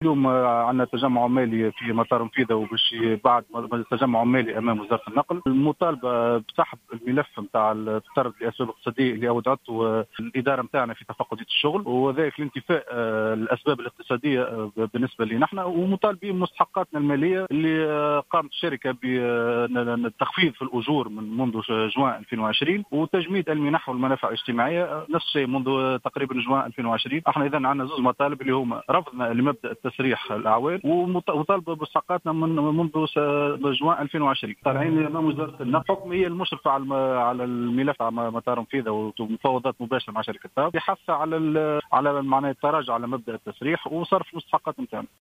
اليوم عندنا تجمع مالي في مطار مفيدة، وباش بعد تجمع مالي امام وزاره النقل المطالبه بسحب الملف نتاع الطرد لاسباب اقتصاديه اللي اودعته الاداره نتاعنا في تفقديه الشغل، وذلك لانتفاء الاسباب الاقتصاديه بالنسبه لنا نحن، ومطالبين بمستحقاتنا الماليه اللي قامت الشركه بالتخفيض في الاجور منذ جوان 2020 وتجميد المنح والمنافع الاجتماعيه نفس الشيء منذ تقريبا جوان 2020. احنا اذا عندنا زوج مطالب اللي هما رفضنا لمبدا تسريح الاعوان ومطالبه بمستحقاتنا منذ جوان 2020. طالعين امام وزاره النقل، حكم هي المشرفه على الملف تاع مطار مفيدة ومفاوضات مباشره مع شركه تاو، يحث على معناه التراجع على مبدا التسريح وصرف المستحقات نتاعنا.